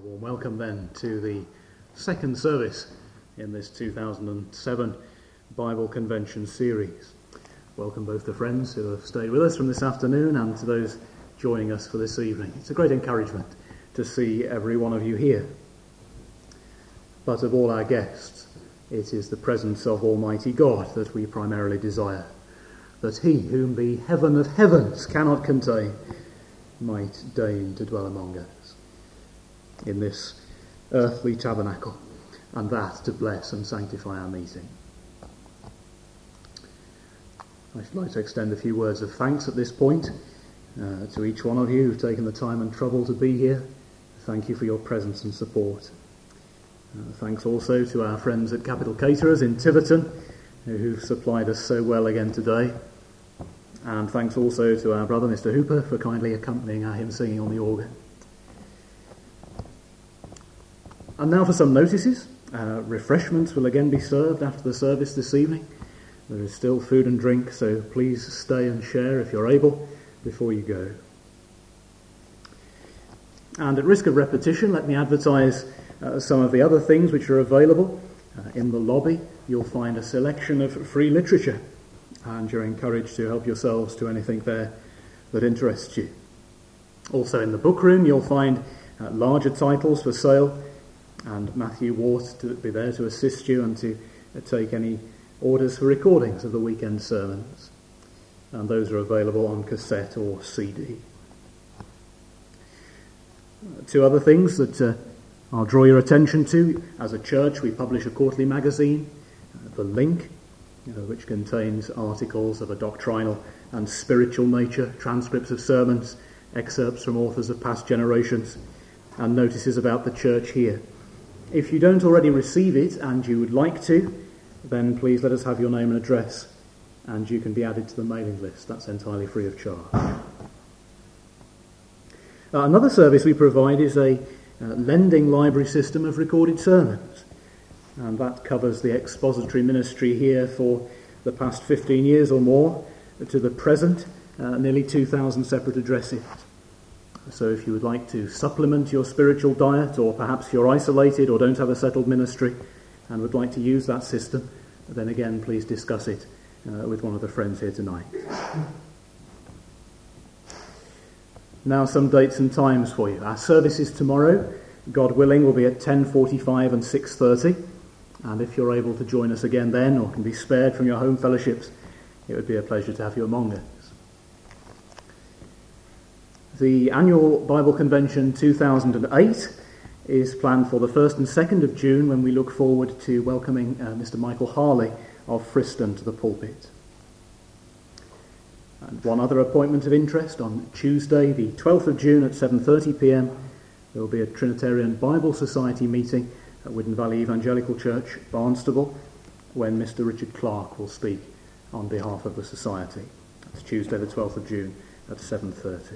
Warm welcome then to the second service in this 2007 Bible Convention series. Welcome both the friends who have stayed with us from this afternoon and to those joining us for this evening. It's a great encouragement to see every one of you here. But of all our guests, it is the presence of Almighty God that we primarily desire, that He whom the heaven of heavens cannot contain might deign to dwell among us in this earthly tabernacle, and that to bless and sanctify our meeting. I should like to extend a few words of thanks at this point to each one of you who've taken the time and trouble to be here. Thank you for your presence and support. Thanks also to our friends at Capital Caterers in Tiverton, who've supplied us so well again today. And thanks also to our brother, Mr. Hooper, for kindly accompanying our hymn singing on the organ. And now for some notices. Refreshments will again be served after the service this evening. There is still food and drink, so please stay and share if you're able before you go. And at risk of repetition, let me advertise some of the other things which are available. In the lobby, you'll find a selection of free literature, and you're encouraged to help yourselves to anything there that interests you. Also in the book room, you'll find larger titles for sale, and Matthew Wart to be there to assist you and to take any orders for recordings of the weekend sermons. And those are available on cassette or CD. Two other things that I'll draw your attention to. As a church, we publish a quarterly magazine, The Link, which contains articles of a doctrinal and spiritual nature, transcripts of sermons, excerpts from authors of past generations, and notices about the church here. If you don't already receive it and you would like to, then please let us have your name and address, and you can be added to the mailing list. That's entirely free of charge. Another service we provide is a lending library system of recorded sermons, and that covers the expository ministry here for the past 15 years or more to the present, nearly 2,000 separate addresses. So if you would like to supplement your spiritual diet, or perhaps you're isolated or don't have a settled ministry and would like to use that system, then again please discuss it with one of the friends here tonight. Now some dates and times for you. Our services tomorrow, God willing, will be at 10:45 and 6:30, and if you're able to join us again then, or can be spared from your home fellowships, it would be a pleasure to have you among us. The annual Bible Convention 2008 is planned for the 1st and 2nd of June, when we look forward to welcoming Mr. Michael Harley of Friston to the pulpit. And one other appointment of interest: on Tuesday, the 12th of June at 7:30 p.m, there will be a Trinitarian Bible Society meeting at Widden Valley Evangelical Church, Barnstable, when Mr. Richard Clark will speak on behalf of the Society. That's Tuesday the 12th of June at 7:30.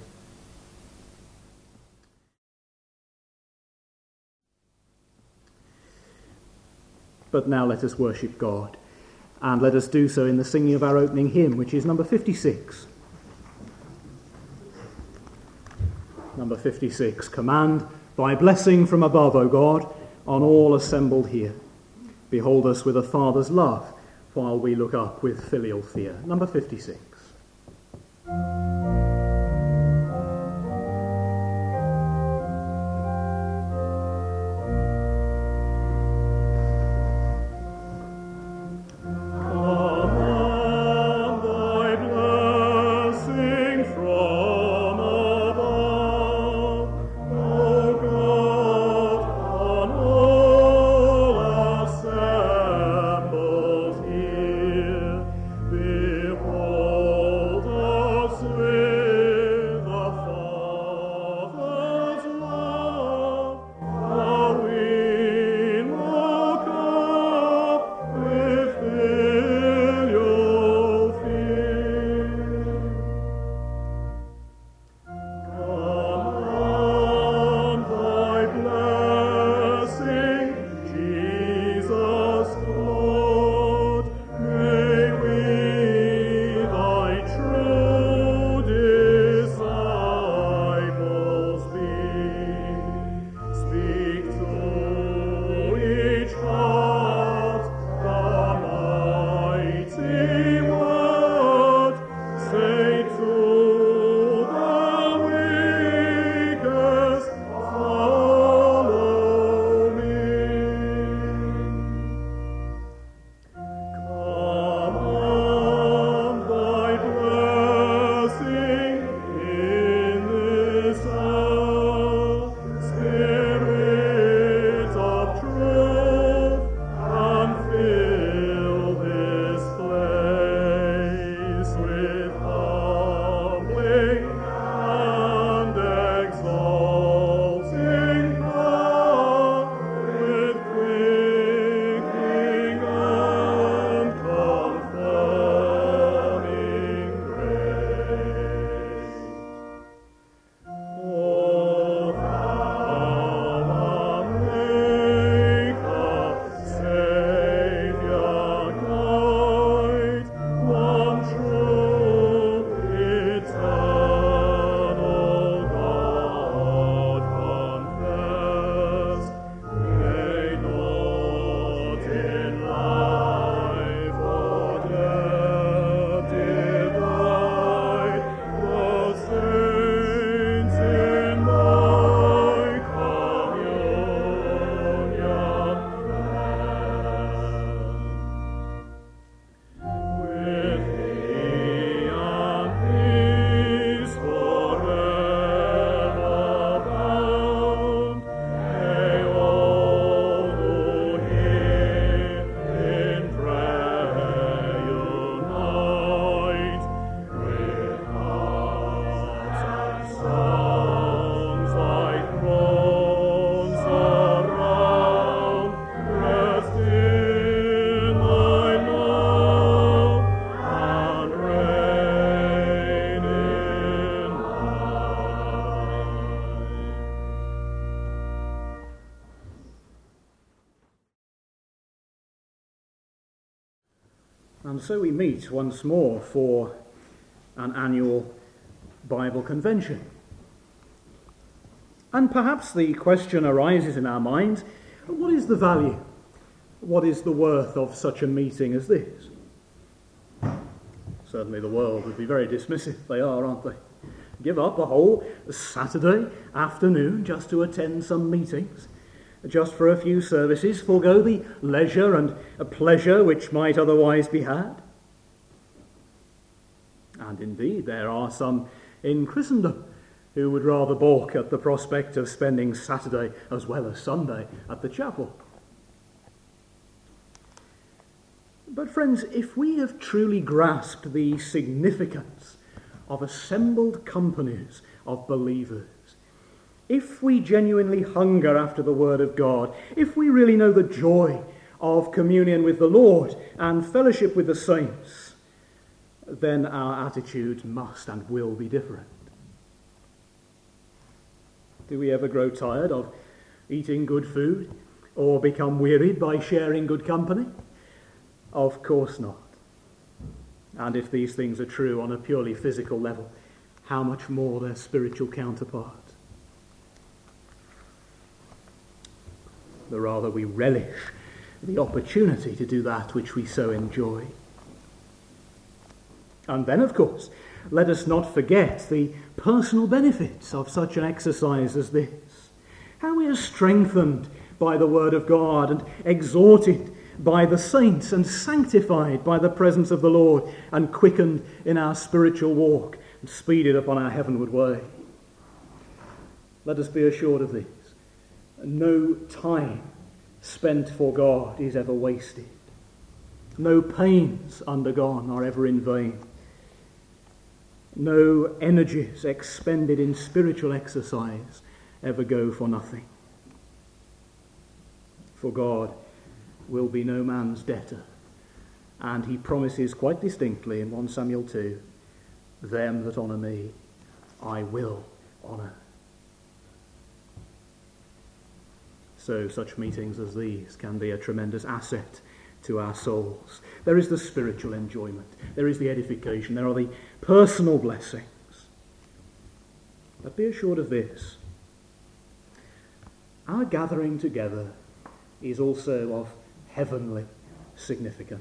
But now let us worship God, and let us do so in the singing of our opening hymn, which is number 56. Number 56, Command Thy blessing from above, O God, on all assembled here. Behold us with a Father's love, while we look up with filial fear. Number 56. Behold us And so we meet once more for an annual Bible convention. And perhaps the question arises in our minds, what is the value? What is the worth of such a meeting as this? Certainly the world would be very dismissive. They are, aren't they? Give up a whole Saturday afternoon just to attend some meetings, just for a few services, forego the leisure and pleasure which might otherwise be had. And indeed, there are some in Christendom who would rather balk at the prospect of spending Saturday as well as Sunday at the chapel. But friends, if we have truly grasped the significance of assembled companies of believers, if we genuinely hunger after the Word of God, if we really know the joy of communion with the Lord and fellowship with the saints, then our attitude must and will be different. Do we ever grow tired of eating good food or become wearied by sharing good company? Of course not. And if these things are true on a purely physical level, how much more their spiritual counterpart? The rather we relish the opportunity to do that which we so enjoy. And then, of course, let us not forget the personal benefits of such an exercise as this. How we are strengthened by the Word of God and exhorted by the saints and sanctified by the presence of the Lord and quickened in our spiritual walk and speeded upon our heavenward way. Let us be assured of this. No time spent for God is ever wasted. No pains undergone are ever in vain. No energies expended in spiritual exercise ever go for nothing. For God will be no man's debtor, and he promises quite distinctly in 1 Samuel 2, them that honour me, I will honour. So such meetings as these can be a tremendous asset to our souls. There is the spiritual enjoyment, there is the edification, there are the personal blessings. But be assured of this, our gathering together is also of heavenly significance.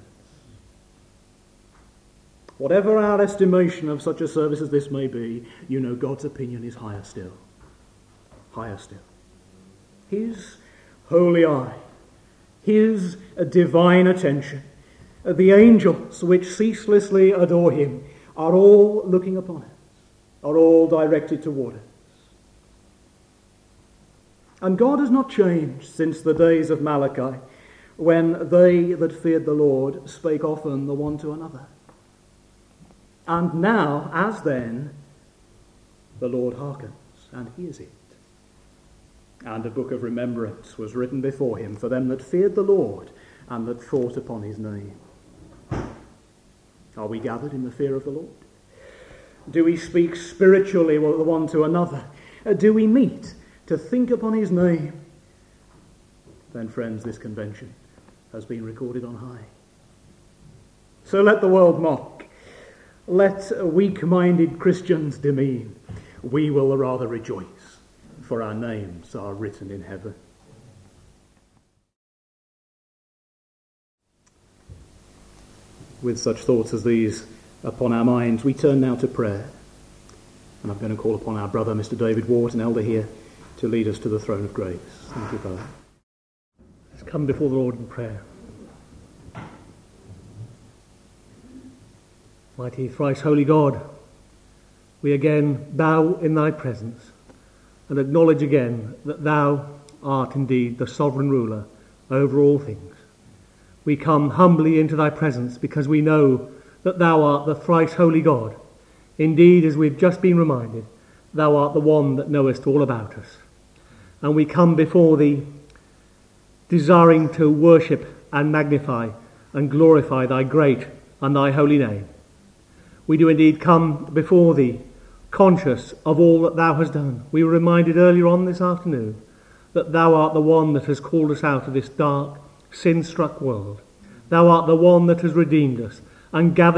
Whatever our estimation of such a service as this may be, you know God's opinion is higher still. Higher still. His holy eye, his divine attention, the angels which ceaselessly adore him are all looking upon us, are all directed toward us. And God has not changed since the days of Malachi, when they that feared the Lord spake often the one to another. And now, as then, the Lord hearkens and hears it. And a book of remembrance was written before him for them that feared the Lord and that thought upon his name. Are we gathered in the fear of the Lord? Do we speak spiritually the one to another? Do we meet to think upon his name? Then, friends, this convention has been recorded on high. So let the world mock. Let weak-minded Christians demean. We will rather rejoice, for our names are written in heaven. With such thoughts as these upon our minds, we turn now to prayer. And I'm going to call upon our brother, Mr. David Ward, an elder here, to lead us to the throne of grace. Thank you, brother. Let's come before the Lord in prayer. Mighty, thrice holy God, we again bow in thy presence and acknowledge again that thou art indeed the sovereign ruler over all things. We come humbly into thy presence because we know that thou art the thrice holy God. Indeed, as we've just been reminded, thou art the one that knowest all about us. And we come before thee desiring to worship and magnify and glorify thy great and thy holy name. We do indeed come before thee conscious of all that thou hast done. We were reminded earlier on this afternoon that thou art the one that has called us out of this dark, sin-struck world. Thou art the one that has redeemed us and gather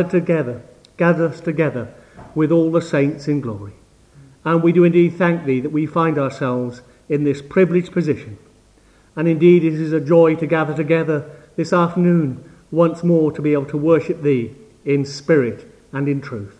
us together with all the saints in glory. And we do indeed thank thee that we find ourselves in this privileged position. And indeed it is a joy to gather together this afternoon once more to be able to worship thee in spirit and in truth.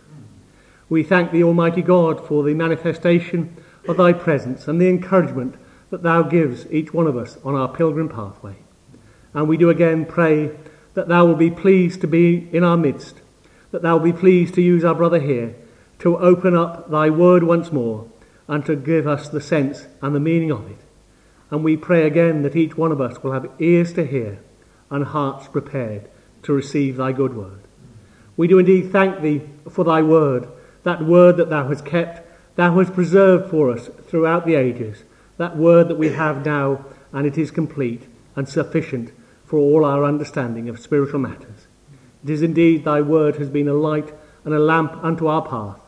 We thank thee, Almighty God, for the manifestation of thy presence and the encouragement that thou gives each one of us on our pilgrim pathway. And we do again pray that thou will be pleased to be in our midst, that thou will be pleased to use our brother here to open up thy word once more and to give us the sense and the meaning of it. And we pray again that each one of us will have ears to hear and hearts prepared to receive thy good word. We do indeed thank thee for thy word, that word that thou hast kept, thou hast preserved for us throughout the ages, that word that we have now, and it is complete and sufficient for all our understanding of spiritual matters. It is indeed thy word has been a light and a lamp unto our path,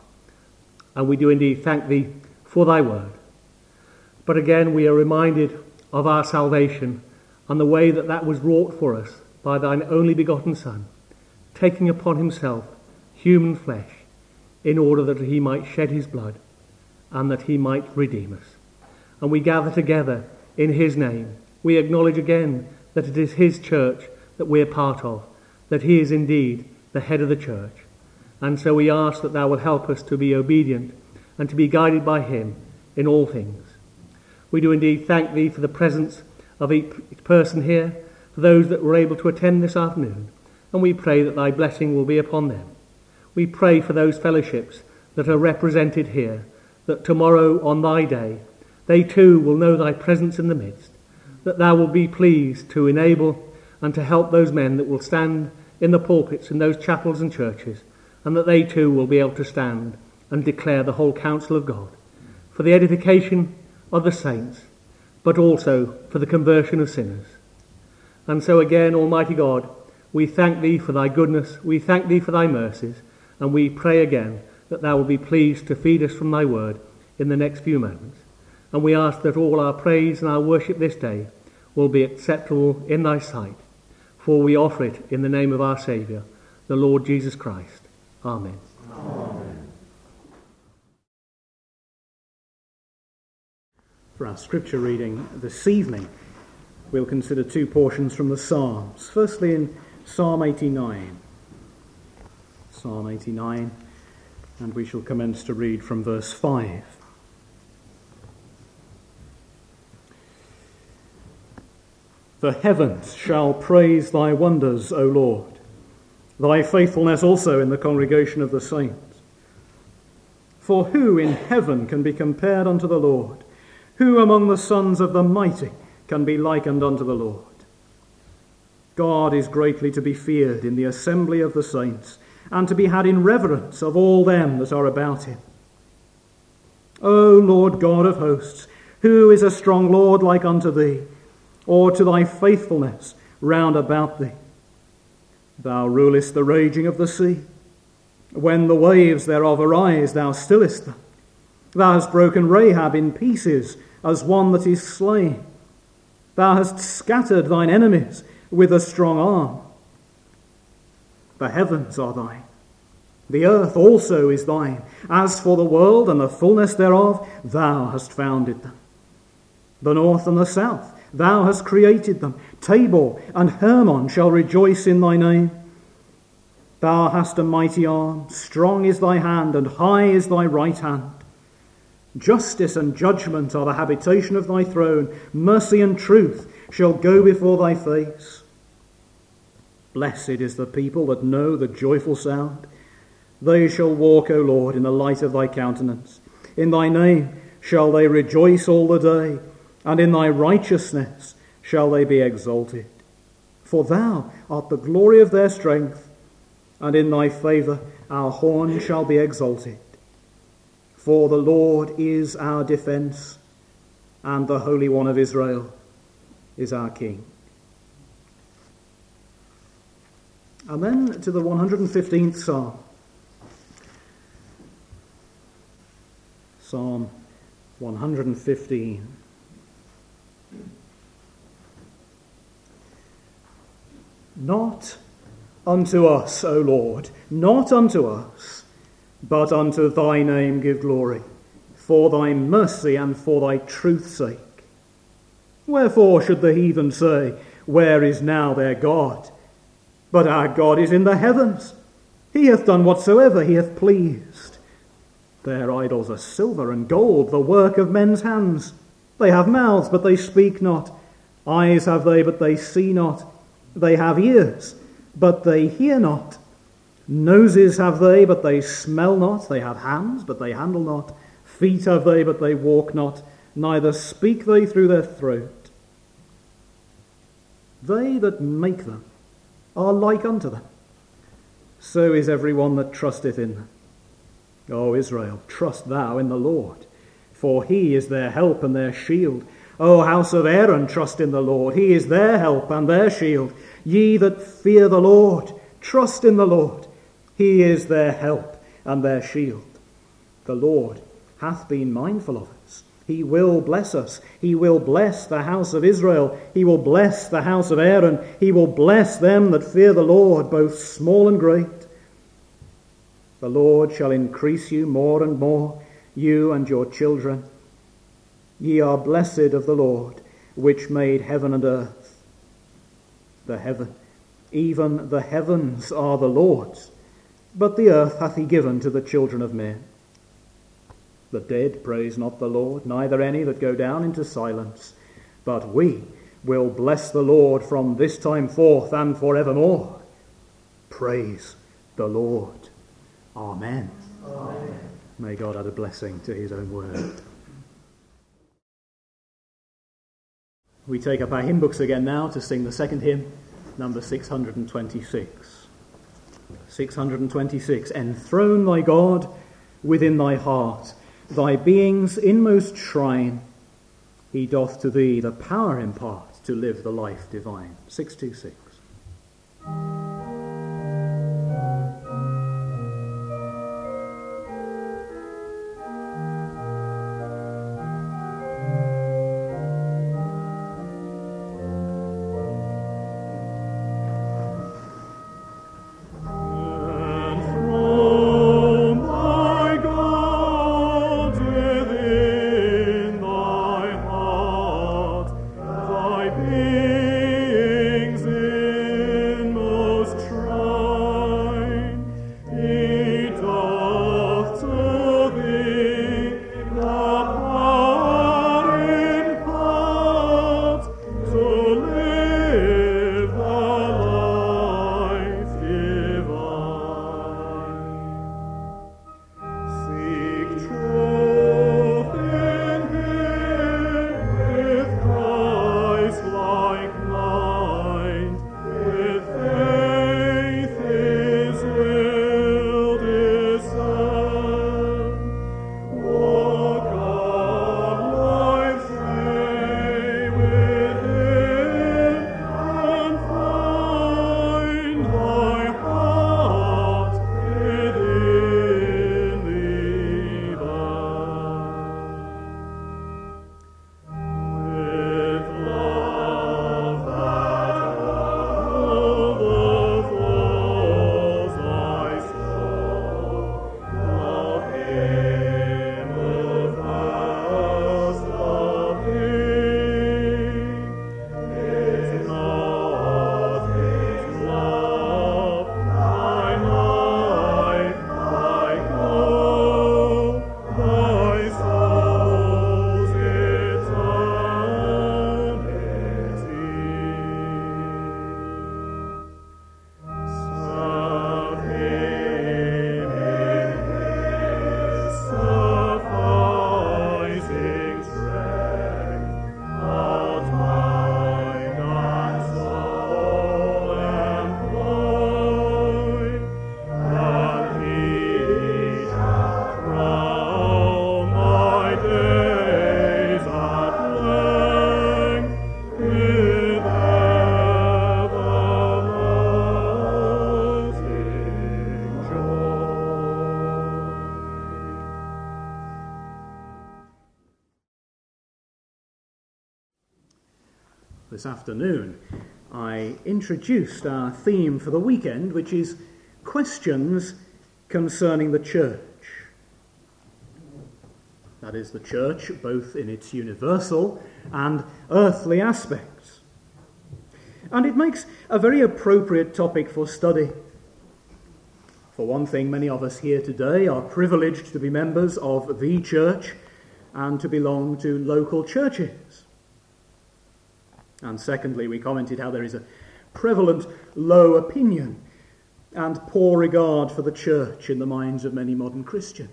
and we do indeed thank thee for thy word. But again we are reminded of our salvation and the way that that was wrought for us by thine only begotten Son, taking upon himself human flesh in order that he might shed his blood and that he might redeem us. And we gather together in his name. We acknowledge again that it is his church that we are part of, that he is indeed the head of the church. And so we ask that thou will help us to be obedient and to be guided by him in all things. We do indeed thank thee for the presence of each person here, for those that were able to attend this afternoon, and we pray that thy blessing will be upon them. We pray for those fellowships that are represented here, that tomorrow on thy day, they too will know thy presence in the midst, that thou will be pleased to enable and to help those men that will stand in the pulpits in those chapels and churches, and that they too will be able to stand and declare the whole counsel of God, for the edification of the saints, but also for the conversion of sinners. And so again, Almighty God, we thank thee for thy goodness, we thank thee for thy mercies, and we pray again that thou will be pleased to feed us from thy word in the next few moments. And we ask that all our praise and our worship this day will be acceptable in thy sight, for we offer it in the name of our Saviour, the Lord Jesus Christ. Amen. Amen. For our scripture reading this evening, we'll consider two portions from the Psalms. Firstly, in Psalm 89. Psalm 89, and we shall commence to read from verse 5. The heavens shall praise thy wonders, O Lord, thy faithfulness also in the congregation of the saints. For who in heaven can be compared unto the Lord? Who among the sons of the mighty can be likened unto the Lord? God is greatly to be feared in the assembly of the saints, and to be had in reverence of all them that are about him. O Lord God of hosts, who is a strong Lord like unto thee, or to thy faithfulness round about thee? Thou rulest the raging of the sea. When the waves thereof arise, thou stillest them. Thou hast broken Rahab in pieces as one that is slain. Thou hast scattered thine enemies with a strong arm. The heavens are thine, the earth also is thine. As for the world and the fullness thereof, thou hast founded them. The north and the south, thou hast created them. Tabor and Hermon shall rejoice in thy name. Thou hast a mighty arm, strong is thy hand, and high is thy right hand. Justice and judgment are the habitation of thy throne. Mercy and truth shall go before thy face. Blessed is the people that know the joyful sound. They shall walk, O Lord, in the light of thy countenance. In thy name shall they rejoice all the day, and in thy righteousness shall they be exalted. For thou art the glory of their strength, and in thy favour our horn shall be exalted. For the Lord is our defence, and the Holy One of Israel is our King. And then to the 115th Psalm. Psalm 115. Not Unto us, O Lord, not unto us, but unto thy name give glory, for thy mercy and for thy truth's sake. Wherefore should the heathen say, Where is now their God? But our God is in the heavens. He hath done whatsoever he hath pleased. Their idols are silver and gold, the work of men's hands. They have mouths, but they speak not. Eyes have they, but they see not. They have ears, but they hear not. Noses have they, but they smell not. They have hands, but they handle not. Feet have they, but they walk not. Neither speak they through their throat. They that make them are like unto them. So is every one that trusteth in them. O Israel, trust thou in the Lord, for he is their help and their shield. O house of Aaron, trust in the Lord. He is their help and their shield. Ye that fear the Lord, trust in the Lord. He is their help and their shield. The Lord hath been mindful of us. He will bless us. He will bless the house of Israel. He will bless the house of Aaron. He will bless them that fear the Lord, both small and great. The Lord shall increase you more and more, you and your children. Ye are blessed of the Lord, which made heaven and earth. The heaven, even the heavens are the Lord's, but the earth hath he given to the children of men. The dead praise not the Lord, neither any that go down into silence. But we will bless the Lord from this time forth and forevermore. Praise the Lord. Amen. Amen. May God add a blessing to his own word. We take up our hymn books again now to sing the second hymn, number 626. 626. Enthrone thy God within thy heart, thy being's inmost shrine. He doth to thee the power impart to live the life divine. 626. This afternoon, I introduced our theme for the weekend, which is questions concerning the church. That is, the church, both in its universal and earthly aspects. And it makes a very appropriate topic for study. For one thing, many of us here today are privileged to be members of the church and to belong to local churches. And secondly, we commented how there is a prevalent low opinion and poor regard for the church in the minds of many modern Christians.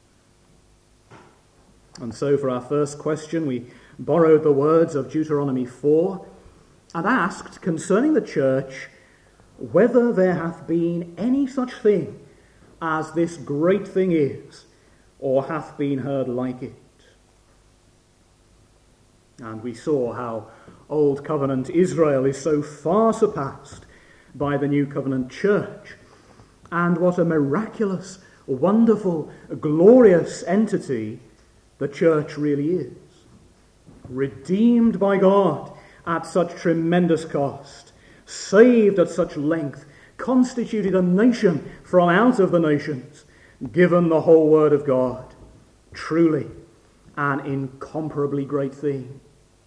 And so for our first question, we borrowed the words of Deuteronomy 4 and asked concerning the church whether there hath been any such thing as this great thing is, or hath been heard like it. And we saw how Old Covenant Israel is so far surpassed by the New Covenant church, and what a miraculous, wonderful, glorious entity the church really is. Redeemed by God at such tremendous cost, saved at such length, constituted a nation from out of the nations, given the whole word of God. Truly an incomparably great thing.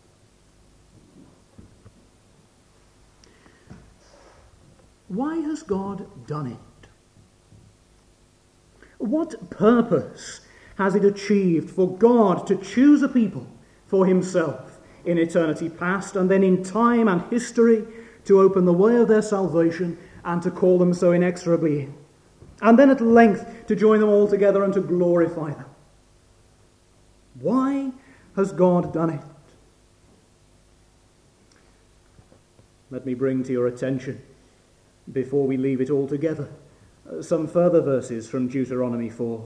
Why has God done it? What purpose has it achieved for God to choose a people for himself in eternity past, and then in time and history to open the way of their salvation and to call them so inexorably in, and then at length to join them all together and to glorify them? Why has God done it? Let me bring to your attention, before we leave it all together, some further verses from Deuteronomy 4.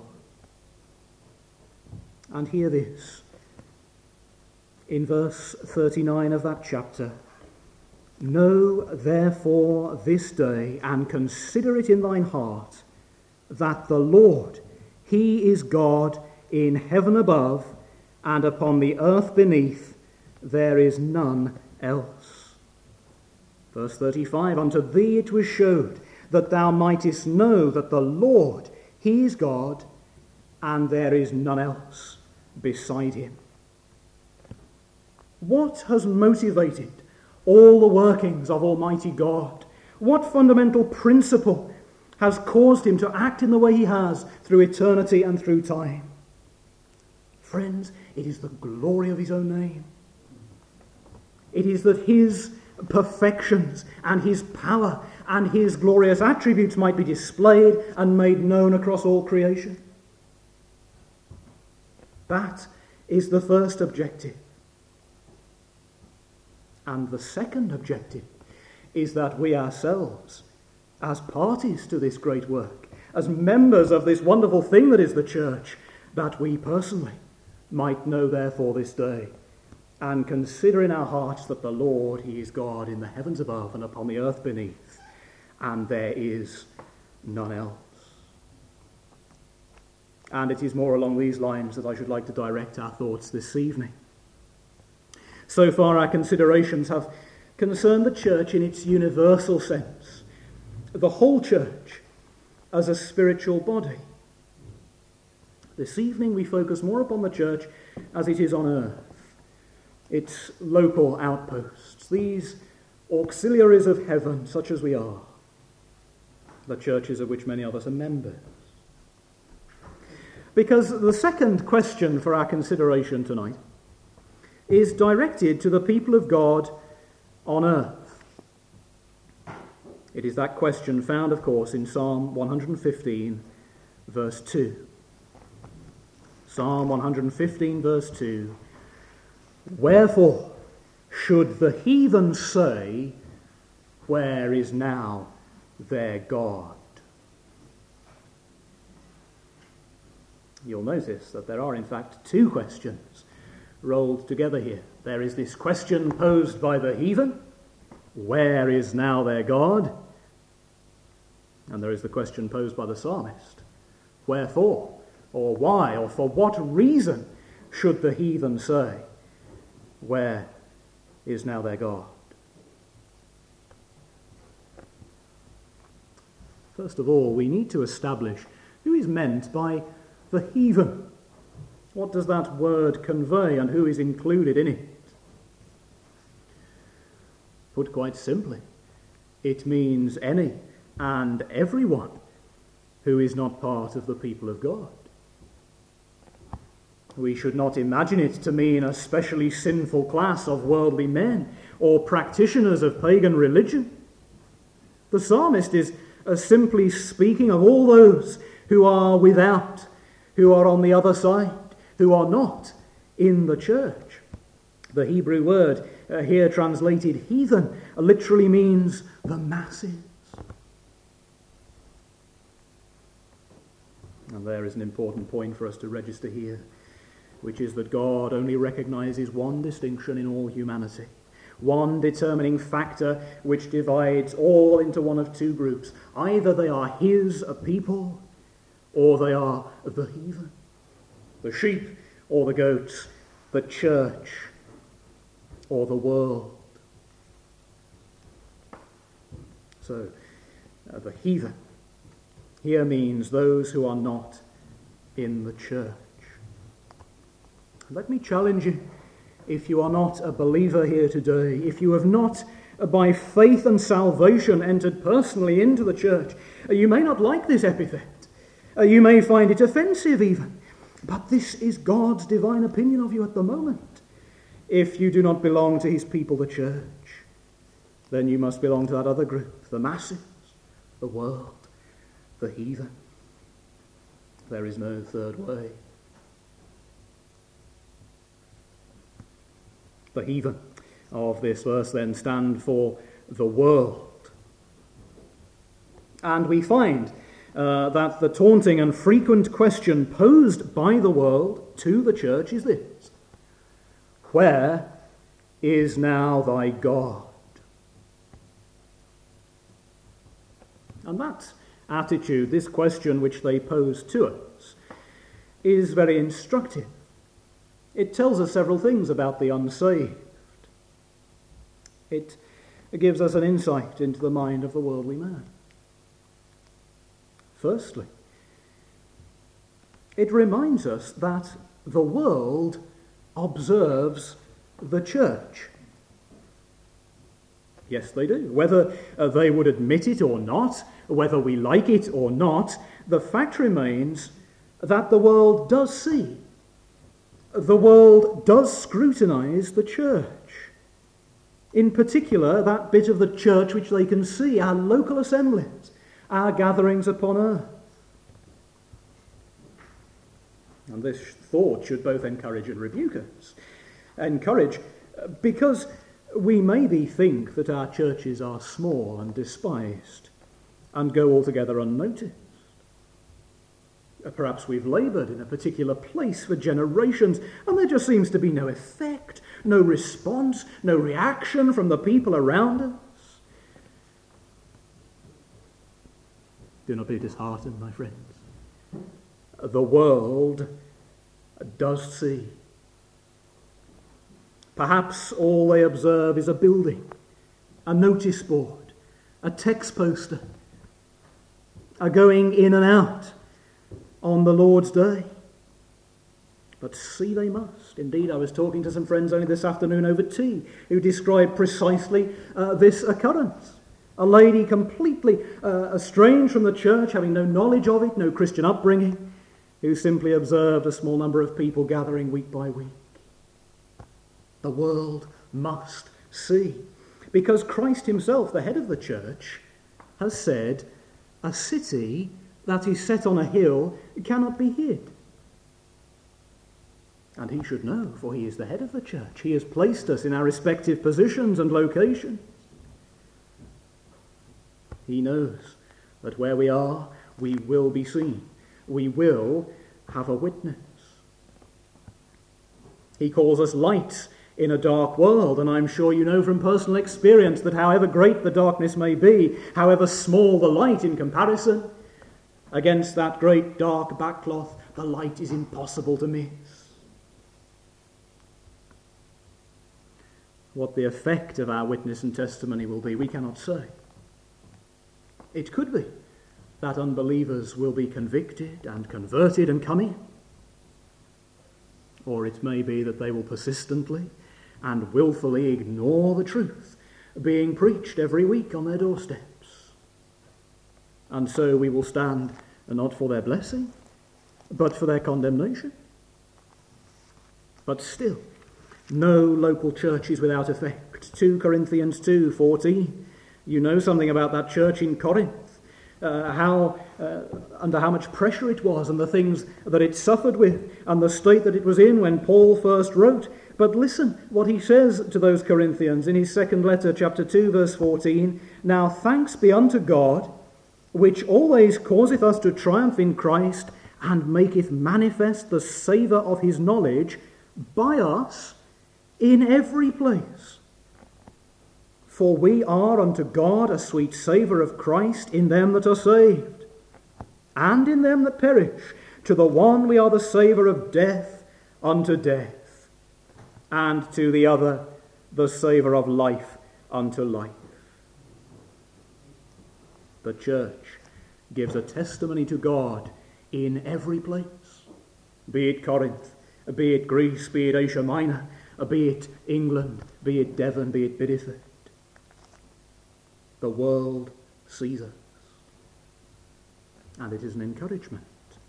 And hear this. In verse 39 of that chapter, "Know therefore this day, and consider it in thine heart, that the Lord, he is God in heaven above, and upon the earth beneath, there is none else." Verse 35, "Unto thee it was showed, that thou mightest know that the Lord, he is God, and there is none else beside him." What has motivated all the workings of Almighty God? What fundamental principle has caused him to act in the way he has through eternity and through time? Friends, it is the glory of his own name. It is that his perfections and his power and his glorious attributes might be displayed and made known across all creation. That is the first objective. And the second objective is that we ourselves, as parties to this great work, as members of this wonderful thing that is the church, that we personally might know therefore this day, and consider in our hearts that the Lord, he is God in the heavens above and upon the earth beneath, and there is none else. And it is more along these lines that I should like to direct our thoughts this evening. So far our considerations have concerned the church in its universal sense, the whole church as a spiritual body. This evening we focus more upon the church as it is on earth, its local outposts, these auxiliaries of heaven such as we are, the churches of which many of us are members. Because the second question for our consideration tonight is directed to the people of God on earth. It is that question found, of course, in Psalm 115, verse 2. Psalm 115, verse 2. "Wherefore should the heathen say, where is now their God?" You'll notice that there are in fact two questions rolled together here. There is this question posed by the heathen, where is now their God? And there is the question posed by the psalmist, wherefore, or why, or for what reason should the heathen say, where is now their God? First of all, we need to establish who is meant by the heathen. What does that word convey, and who is included in it? Put quite simply, it means any and everyone who is not part of the people of God. We should not imagine it to mean a specially sinful class of worldly men or practitioners of pagan religion. The psalmist is simply speaking of all those who are without, who are on the other side, who are not in the church. The Hebrew word here translated heathen literally means the masses. And there is an important point for us to register here, which is that God only recognizes one distinction in all humanity, one determining factor which divides all into one of two groups. Either they are his people, or they are the heathen, the sheep or the goats, the church or the world. So, the heathen here means those who are not in the church. Let me challenge you, if you are not a believer here today, if you have not by faith and salvation entered personally into the church, you may not like this epithet. You may find it offensive even. But this is God's divine opinion of you at the moment. If you do not belong to his people, the church, then you must belong to that other group, the masses, the world, the heathen. There is no third way. The heathen of this verse then stand for the world. And we find that the taunting and frequent question posed by the world to the church is this: where is now thy God? And that attitude, this question which they pose to us, is very instructive. It tells us several things about the unsaved. It gives us an insight into the mind of the worldly man. Firstly, it reminds us that the world observes the church. Yes, they do. Whether they would admit it or not, whether we like it or not, the fact remains that the world does see. The world does scrutinize the church. In particular, that bit of the church which they can see, our local assemblies, our gatherings upon earth. And this thought should both encourage and rebuke us. Encourage, because we maybe think that our churches are small and despised and go altogether unnoticed. Perhaps we've laboured in a particular place for generations and there just seems to be no effect, no response, no reaction from the people around us. Do not be disheartened, my friends. The world does see. Perhaps all they observe is a building, a notice board, a text poster, a going in and out on the Lord's day. But see they must. Indeed, I was talking to some friends only this afternoon over tea who described precisely this occurrence. A lady completely estranged from the church, having no knowledge of it, no Christian upbringing, who simply observed a small number of people gathering week by week. The world must see, because Christ himself, the head of the church, has said, a city that is set on a hill cannot be hid. And he should know, for he is the head of the church. He has placed us in our respective positions and locations. He knows that where we are, we will be seen. We will have a witness. He calls us light in a dark world, and I'm sure you know from personal experience that however great the darkness may be, however small the light in comparison, against that great dark backcloth, the light is impossible to miss. What the effect of our witness and testimony will be, we cannot say. It could be that unbelievers will be convicted and converted and come in. Or it may be that they will persistently and willfully ignore the truth being preached every week on their doorsteps. And so we will stand not for their blessing, but for their condemnation. But still, no local church is without effect. 2 Corinthians 2:14. You know something about that church in Corinth, under how much pressure it was and the things that it suffered with and the state that it was in when Paul first wrote. But listen what he says to those Corinthians in his second letter, chapter 2, verse 14. Now thanks be unto God, which always causeth us to triumph in Christ, and maketh manifest the savour of his knowledge by us in every place. For we are unto God a sweet savour of Christ in them that are saved, and in them that perish. To the one we are the savour of death unto death, and to the other the savour of life unto life. The church gives a testimony to God in every place, be it Corinth, be it Greece, be it Asia Minor, be it England, be it Devon, be it Bideford. The world sees us, and it is an encouragement.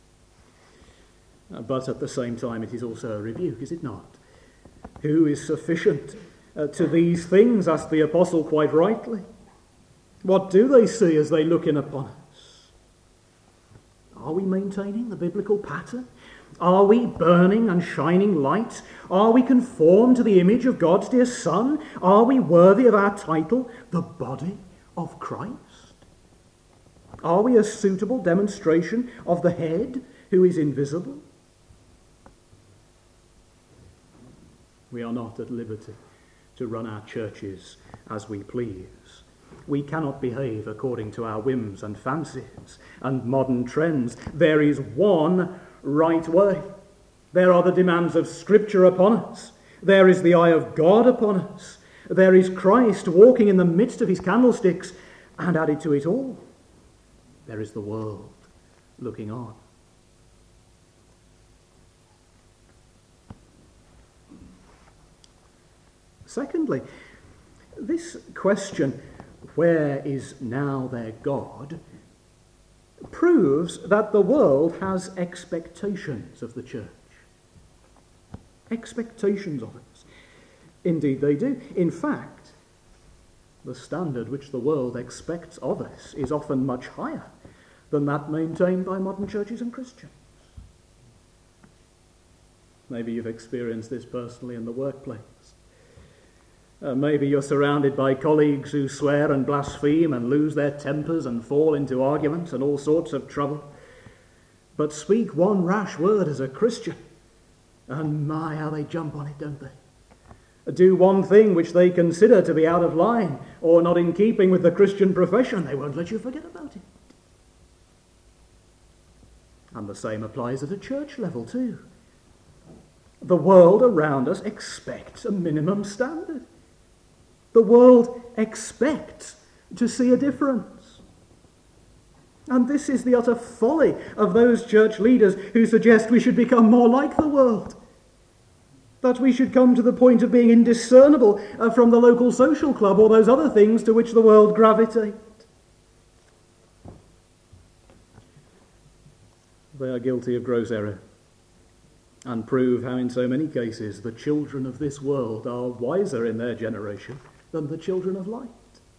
But at the same time, it is also a rebuke, is it not? Who is sufficient to these things, asked the apostle quite rightly. What do they see as they look in upon us? Are we maintaining the biblical pattern? Are we burning and shining lights? Are we conformed to the image of God's dear Son? Are we worthy of our title, the body of Christ? Are we a suitable demonstration of the head who is invisible? We are not at liberty to run our churches as we please. We cannot behave according to our whims and fancies and modern trends. There is one right way. There are the demands of Scripture upon us. There is the eye of God upon us. There is Christ walking in the midst of his candlesticks, and added to it all, there is the world looking on. Secondly, this question, where is now their God, proves that the world has expectations of the church. Expectations of us. Indeed they do. In fact, the standard which the world expects of us is often much higher than that maintained by modern churches and Christians. Maybe you've experienced this personally in the workplace. Maybe you're surrounded by colleagues who swear and blaspheme and lose their tempers and fall into arguments and all sorts of trouble. But speak one rash word as a Christian, and my, how they jump on it, don't they? Do one thing which they consider to be out of line or not in keeping with the Christian profession, they won't let you forget about it. And the same applies at a church level too. The world around us expects a minimum standard. The world expects to see a difference. And this is the utter folly of those church leaders who suggest we should become more like the world. That we should come to the point of being indiscernible from the local social club or those other things to which the world gravitates. They are guilty of gross error and prove how in so many cases the children of this world are wiser in their generation than the children of light.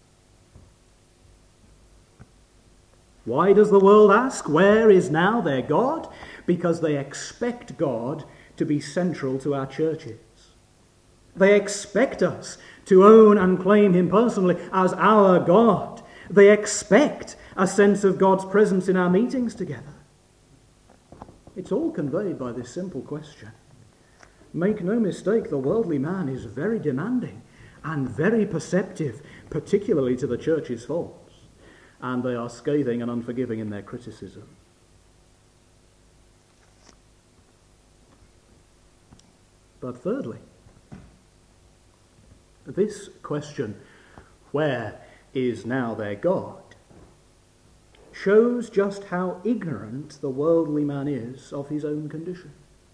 Why does the world ask, where is now their God? Because they expect God to be central to our churches. They expect us to own and claim him personally as our God. They expect a sense of God's presence in our meetings together. It's all conveyed by this simple question. Make no mistake, the worldly man is very demanding and very perceptive, particularly to the church's faults, and they are scathing and unforgiving in their criticism. But thirdly, this question, where is now their God, shows just how ignorant the worldly man is of his own condition.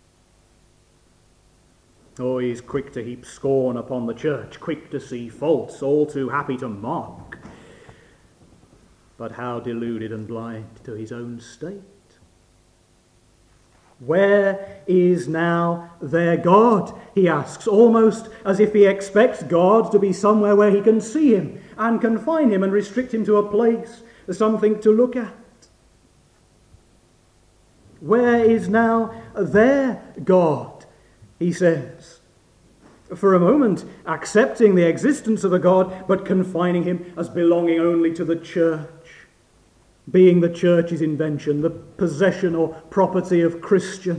Oh, he is quick to heap scorn upon the church, quick to see faults, all too happy to mock. But how deluded and blind to his own state. Where is now their God, he asks, almost as if he expects God to be somewhere where he can see him and confine him and restrict him to a place, something to look at. Where is now their God, he says, for a moment accepting the existence of a God, but confining him as belonging only to the church, being the church's invention, the possession or property of Christians.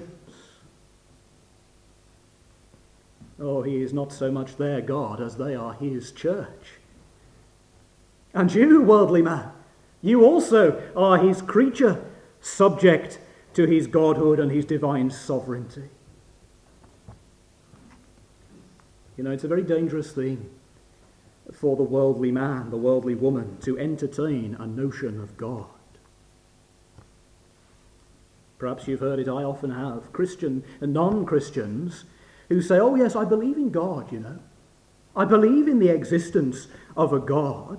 Oh, he is not so much their God as they are his church. And you, worldly man, you also are his creature, subject to his godhood and his divine sovereignty. You know, it's a very dangerous thing for the worldly man, the worldly woman, to entertain a notion of God. Perhaps you've heard it, I often have, Christian and non-Christians who say, oh yes, I believe in God, you know. I believe in the existence of a God.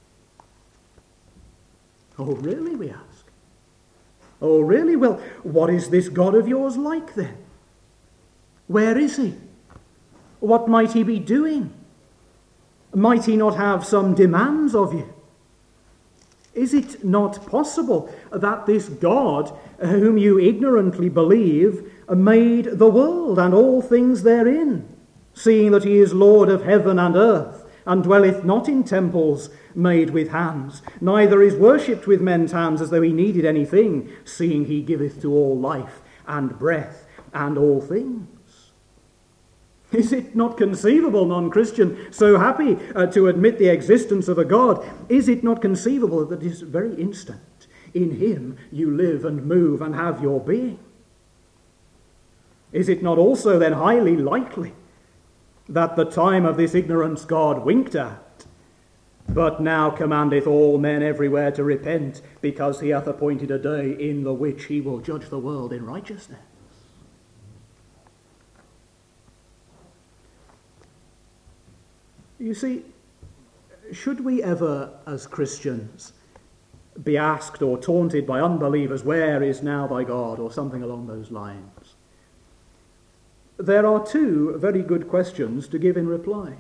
Oh really, we ask. Oh really? Well, what is this God of yours like then? Where is he? What might he be doing? Might he not have some demands of you? Is it not possible that this God, whom you ignorantly believe, made the world and all things therein, seeing that he is Lord of heaven and earth, and dwelleth not in temples made with hands, neither is worshipped with men's hands as though he needed anything, seeing he giveth to all life and breath and all things? Is it not conceivable, non-Christian, so happy to admit the existence of a God, is it not conceivable that this very instant in him you live and move and have your being? Is it not also then highly likely that the time of this ignorance God winked at, but now commandeth all men everywhere to repent, because he hath appointed a day in the which he will judge the world in righteousness? You see, should we ever, as Christians, be asked or taunted by unbelievers, where is now thy God, or something along those lines, there are two very good questions to give in reply.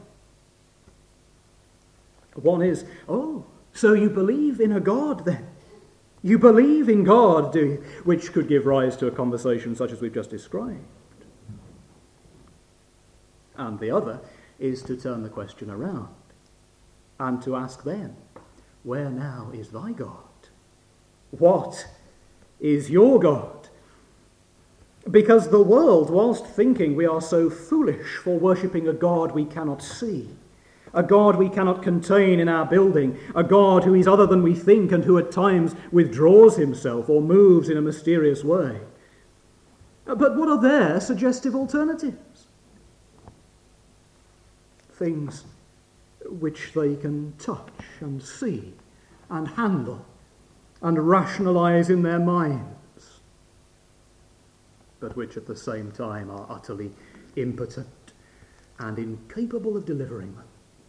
One is, oh, so you believe in a God then? You believe in God, do you? Which could give rise to a conversation such as we've just described. And the other is to turn the question around and to ask them, where now is thy God? What is your God? Because the world, whilst thinking we are so foolish for worshipping a God we cannot see, a God we cannot contain in our building, a God who is other than we think and who at times withdraws himself or moves in a mysterious way. But what are their suggestive alternatives? Things which they can touch and see and handle and rationalize in their minds, but which at the same time are utterly impotent and incapable of delivering them.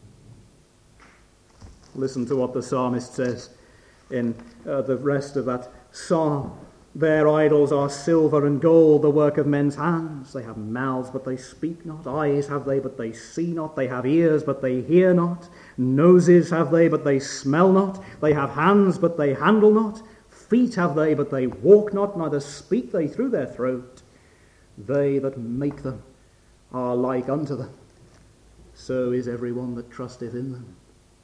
Listen to what the psalmist says in the rest of that psalm. Their idols are silver and gold, the work of men's hands. They have mouths, but they speak not. Eyes have they, but they see not. They have ears, but they hear not. Noses have they, but they smell not. They have hands, but they handle not. Feet have they, but they walk not. Neither speak they through their throat. They that make them are like unto them. So is every one that trusteth in them.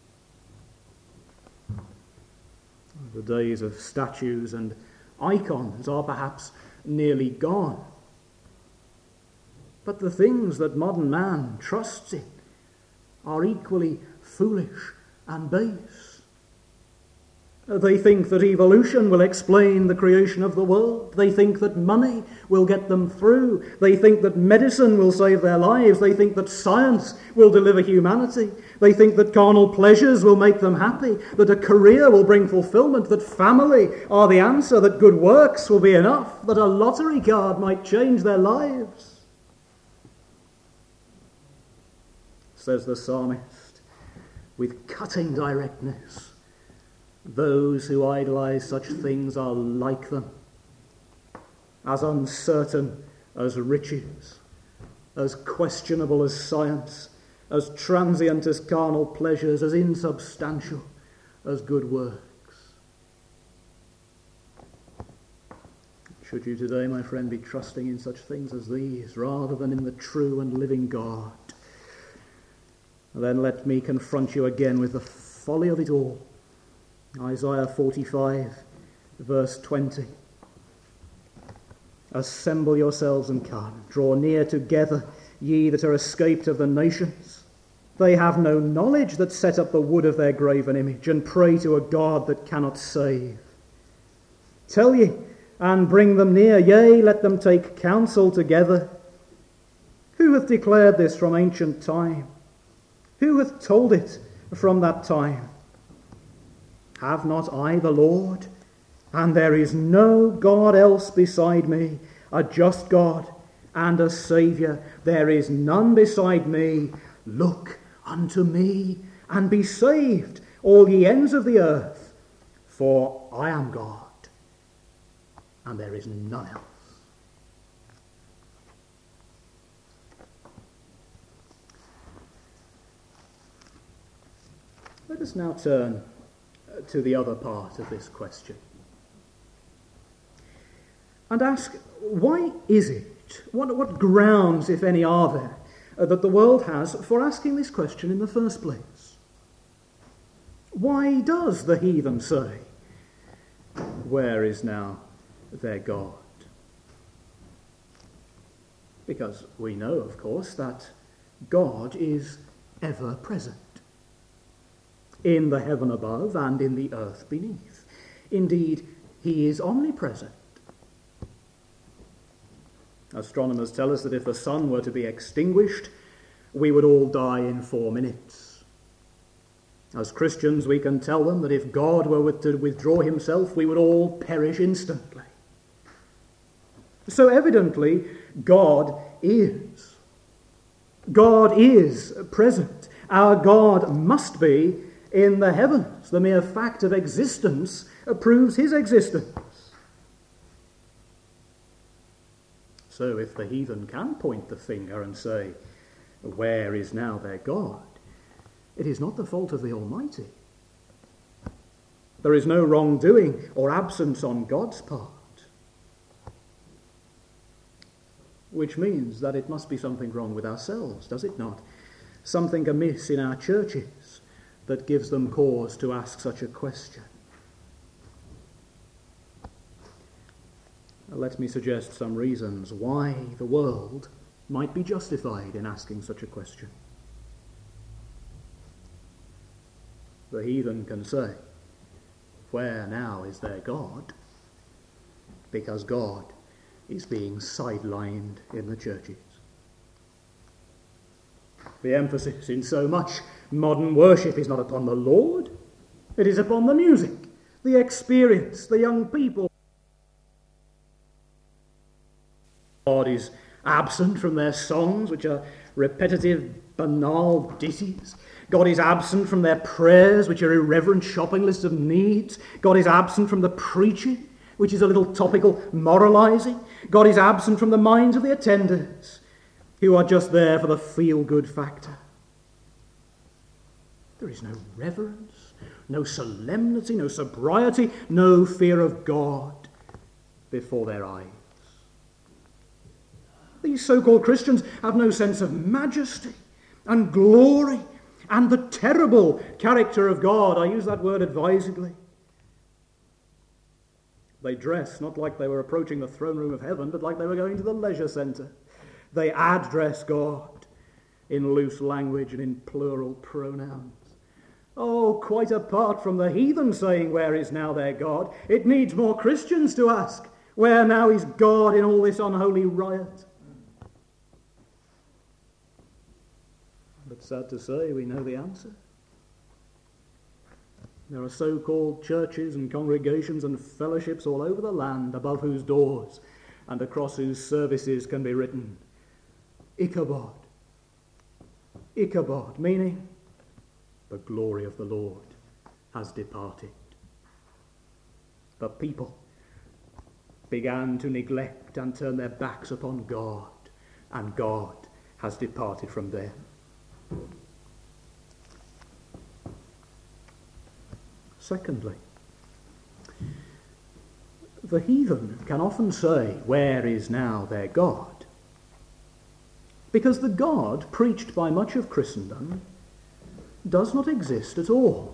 The days of statues and icons are perhaps nearly gone. But the things that modern man trusts in are equally foolish and base. They think that evolution will explain the creation of the world. They think that money will get them through. They think that medicine will save their lives. They think that science will deliver humanity. They think that carnal pleasures will make them happy, that a career will bring fulfillment, that family are the answer, that good works will be enough, that a lottery card might change their lives. Says the psalmist with cutting directness, those who idolize such things are like them, as uncertain as riches, as questionable as science, as transient as carnal pleasures, as insubstantial as good works. Should you today, my friend, be trusting in such things as these rather than in the true and living God, then let me confront you again with the folly of it all. Isaiah 45, verse 20. Assemble yourselves and come, draw near together, ye that are escaped of the nations. They have no knowledge that set up the wood of their graven image, and pray to a God that cannot save. Tell ye, and bring them near, yea, let them take counsel together. Who hath declared this from ancient time? Who hath told it from that time? Have not I the Lord? And there is no God else beside me, a just God and a Saviour. There is none beside me. Look unto me and be saved, all ye ends of the earth, for I am God, and there is none else. Let us now turn to the other part of this question and ask, why is it, what grounds, if any, are there that the world has for asking this question in the first place? Why does the heathen say, where is now their God? Because we know, of course, that God is ever present, in the heaven above and in the earth beneath. Indeed, he is omnipresent. Astronomers tell us that if the sun were to be extinguished, we would all die in 4 minutes. As Christians, we can tell them that if God were to withdraw himself, we would all perish instantly. So evidently, God is. God is present. Our God must be in the heavens. The mere fact of existence proves his existence. So if the heathen can point the finger and say, where is now their God? It is not the fault of the Almighty. There is no wrongdoing or absence on God's part. Which means that it must be something wrong with ourselves, does it not? Something amiss in our churches that gives them cause to ask such a question. Let me suggest some reasons why the world might be justified in asking such a question. The heathen can say, where now is their God? Because God is being sidelined in the churches. The emphasis in so much modern worship is not upon the Lord, it is upon the music, the experience, the young people. God is absent from their songs, which are repetitive, banal ditties. God is absent from their prayers, which are irreverent shopping lists of needs. God is absent from the preaching, which is a little topical moralizing. God is absent from the minds of the attendants, who are just there for the feel-good factor. There is no reverence, no solemnity, no sobriety, no fear of God before their eyes. These so-called Christians have no sense of majesty and glory and the terrible character of God. I use that word advisedly. They dress not like they were approaching the throne room of heaven, but like they were going to the leisure centre. They address God in loose language and in plural pronouns. Oh, quite apart from the heathen saying, "Where is now their God?" it needs more Christians to ask, "Where now is God in all this unholy riot?" But sad to say, we know the answer. There are so-called churches and congregations and fellowships all over the land, above whose doors and across whose services can be written, Ichabod. Ichabod, meaning the glory of the Lord has departed. The people began to neglect and turn their backs upon God, and God has departed from them. Secondly, the heathen can often say, "Where is now their God?" because the God preached by much of Christendom does not exist at all.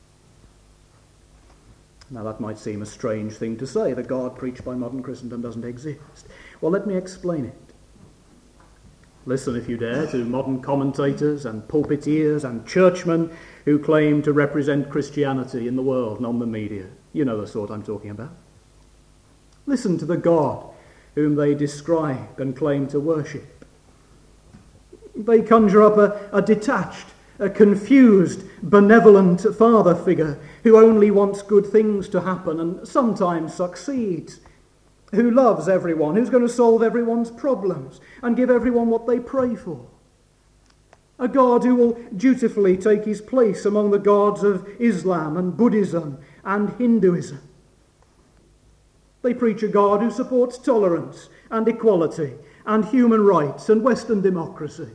Now that might seem a strange thing to say, the God preached by modern Christendom doesn't exist. Well, let me explain it. Listen, if you dare, to modern commentators and pulpiteers and churchmen who claim to represent Christianity in the world and on the media. You know the sort I'm talking about. Listen to the God whom they describe and claim to worship. They conjure up a detached, a confused, benevolent father figure who only wants good things to happen and sometimes succeeds, who loves everyone, who's going to solve everyone's problems and give everyone what they pray for. A God who will dutifully take his place among the gods of Islam and Buddhism and Hinduism. They preach a God who supports tolerance and equality and human rights and Western democracy.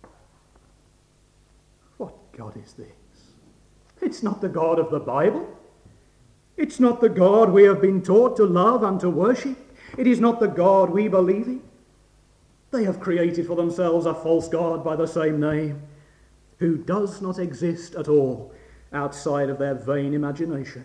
What God is this? It's not the God of the Bible. It's not the God we have been taught to love and to worship. It is not the God we believe in. They have created for themselves a false God by the same name, who does not exist at all outside of their vain imagination.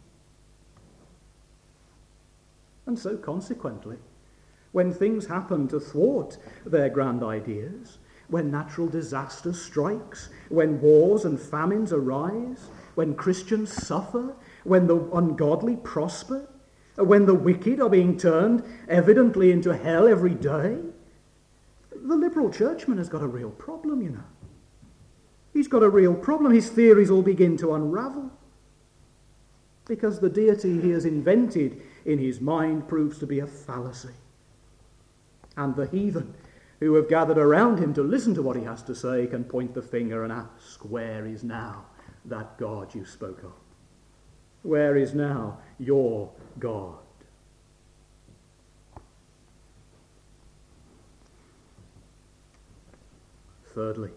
And so consequently, when things happen to thwart their grand ideas, when natural disaster strikes, when wars and famines arise, when Christians suffer, when the ungodly prosper, when the wicked are being turned evidently into hell every day, the liberal churchman has got a real problem, you know. He's got a real problem. His theories all begin to unravel because the deity he has invented in his mind proves to be a fallacy. And the heathen who have gathered around him to listen to what he has to say can point the finger and ask, "Where is now that God you spoke of? Where is now your God?" Thirdly,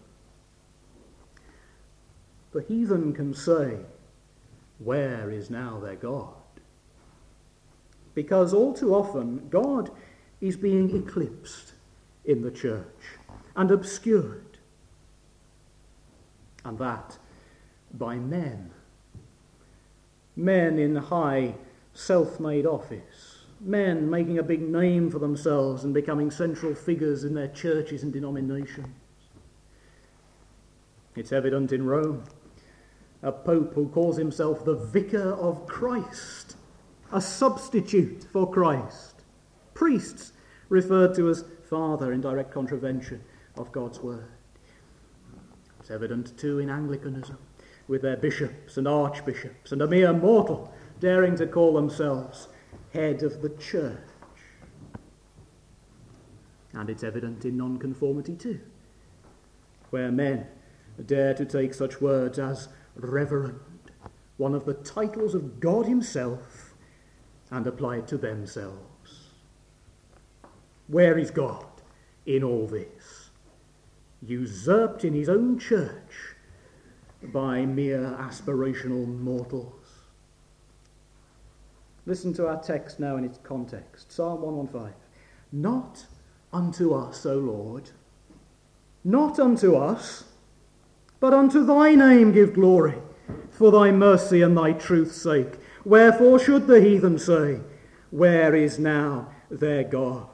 the heathen can say, "Where is now their God?" because all too often God is being eclipsed in the church and obscured, and that by men in high self-made office, men making a big name for themselves and becoming central figures in their churches and denominations. It's evident in Rome, a pope who calls himself the Vicar of Christ, a substitute for Christ. Priests referred to as Father in direct contravention of God's word. It's evident too in Anglicanism, with their bishops and archbishops and a mere mortal daring to call themselves head of the church. And it's evident in nonconformity too, where men dare to take such words as reverend, one of the titles of God himself, and apply it to themselves. Where is God in all this? Usurped in his own church by mere aspirational mortals. Listen to our text now in its context. Psalm 115. Not unto us, O Lord, not unto us, but unto thy name give glory, for thy mercy and thy truth's sake. Wherefore should the heathen say, "Where is now their God?"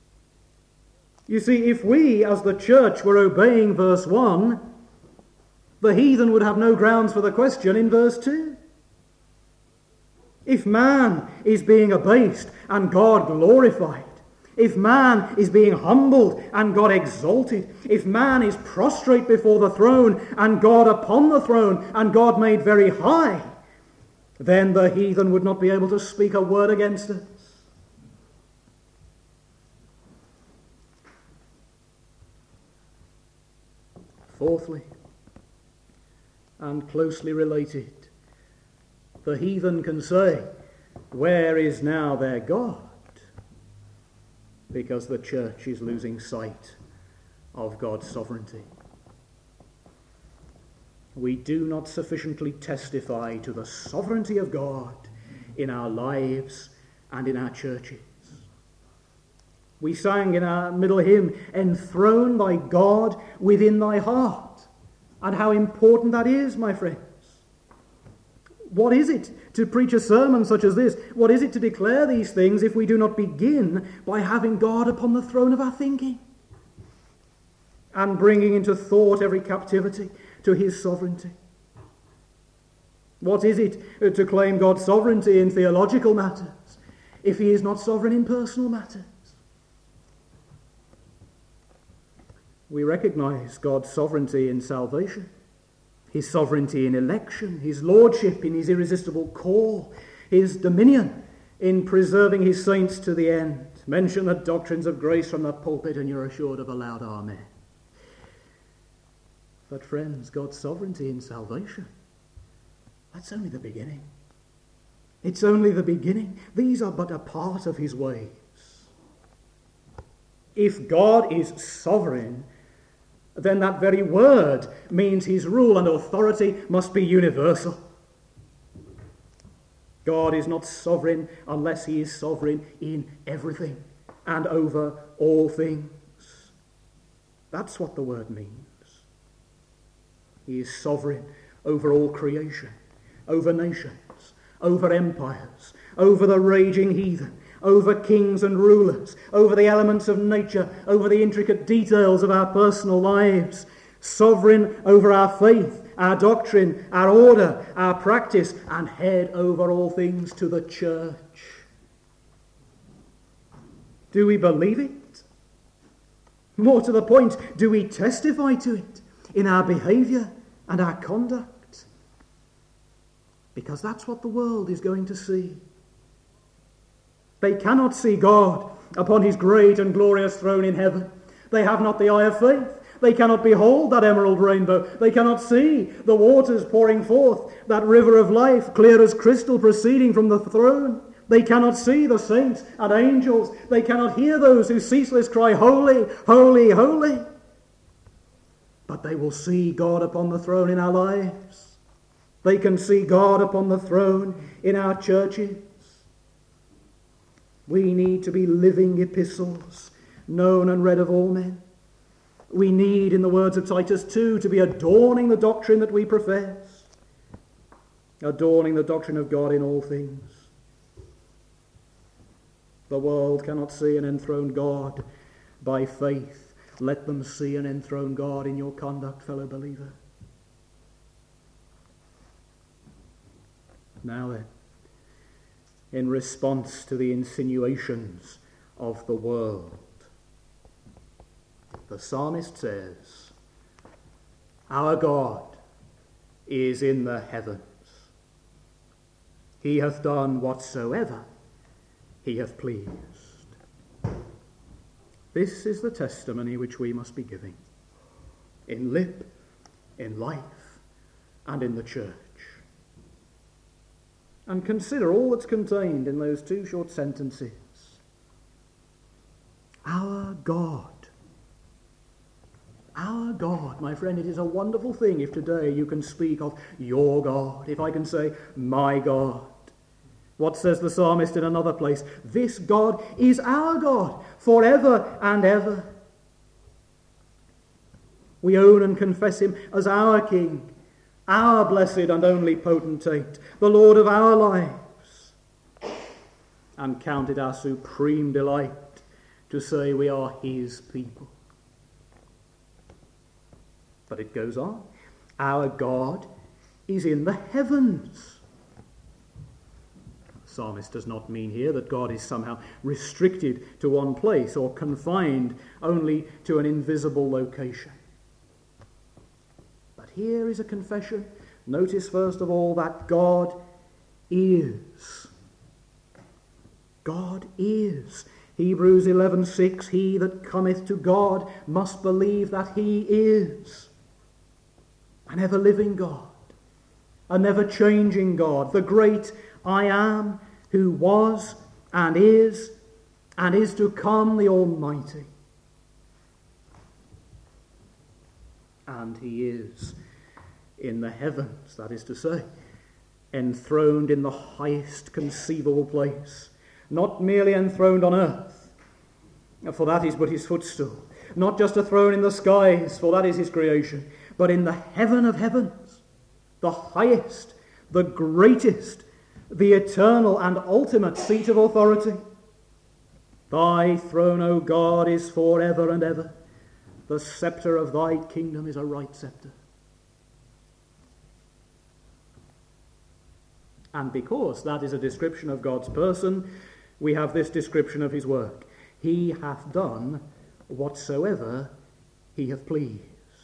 You see, if we as the church were obeying verse 1, The heathen would have no grounds for the question in verse 2. If man is being abased and God glorified, if man is being humbled and God exalted, if man is prostrate before the throne and God upon the throne and God made very high, then the heathen would not be able to speak a word against us. Fourthly, and closely related, the heathen can say, "Where is now their God?" Because the church is losing sight of God's sovereignty. We do not sufficiently testify to the sovereignty of God in our lives and in our churches. We sang in our middle hymn, "Enthroned by God within thy heart." And how important that is, my friends. What is it to preach a sermon such as this? What is it to declare these things if we do not begin by having God upon the throne of our thinking and bringing into thought every captivity to his sovereignty? What is it to claim God's sovereignty in theological matters if he is not sovereign in personal matters? We recognize God's sovereignty in salvation, his sovereignty in election, his lordship in his irresistible call, his dominion in preserving his saints to the end. Mention the doctrines of grace from the pulpit and you're assured of a loud amen. But friends, God's sovereignty in salvation, that's only the beginning. It's only the beginning. These are but a part of his ways. If God is sovereign, then that very word means his rule and authority must be universal. God is not sovereign unless he is sovereign in everything and over all things. That's what the word means. He is sovereign over all creation, over nations, over empires, over the raging heathen, over kings and rulers, over the elements of nature, over the intricate details of our personal lives, sovereign over our faith, our doctrine, our order, our practice, and head over all things to the church. Do we believe it? More to the point, do we testify to it in our behavior and our conduct? Because that's what the world is going to see. They cannot see God upon his great and glorious throne in heaven. They have not the eye of faith. They cannot behold that emerald rainbow. They cannot see the waters pouring forth, that river of life, clear as crystal, proceeding from the throne. They cannot see the saints and angels. They cannot hear those who ceaseless cry, "Holy, holy, holy." But they will see God upon the throne in our lives. They can see God upon the throne in our churches. We need to be living epistles, known and read of all men. We need, in the words of Titus 2, to be adorning the doctrine that we profess, adorning the doctrine of God in all things. The world cannot see an enthroned God by faith. Let them see an enthroned God in your conduct, fellow believer. Now then, in response to the insinuations of the world, the psalmist says, "Our God is in the heavens. He hath done whatsoever he hath pleased." This is the testimony which we must be giving in lip, in life, and in the church. And consider all that's contained in those two short sentences. Our God. Our God, my friend, it is a wonderful thing if today you can speak of your God, if I can say my God. What says the psalmist in another place? This God is our God forever and ever. We own and confess him as our King, our blessed and only potentate, the Lord of our lives, and count it our supreme delight to say we are his people. But it goes on. Our God is in the heavens. The psalmist does not mean here that God is somehow restricted to one place or confined only to an invisible location. But here is a confession. Notice first of all that God is. God is. Hebrews 11:6, he that cometh to God must believe that he is an ever-living God, a never-changing God, the great I am, who was and is to come, the Almighty. And he is in the heavens, that is to say, enthroned in the highest conceivable place, not merely enthroned on earth, for that is but his footstool, not just a throne in the skies, for that is his creation, but in the heaven of heavens, the highest, the greatest, the eternal and ultimate seat of authority. Thy throne, O God, is forever and ever. The scepter of thy kingdom is a right scepter. And because that is a description of God's person, we have this description of his work. He hath done whatsoever he hath pleased.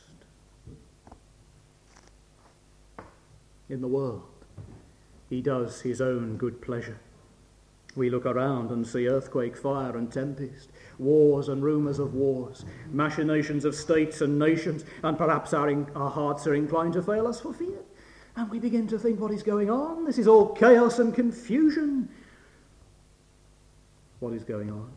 In the world, he does his own good pleasure. We look around and see earthquake, fire and tempest, wars and rumours of wars, machinations of states and nations, and perhaps our hearts are inclined to fail us for fear. And we begin to think, what is going on? This is all chaos and confusion. What is going on?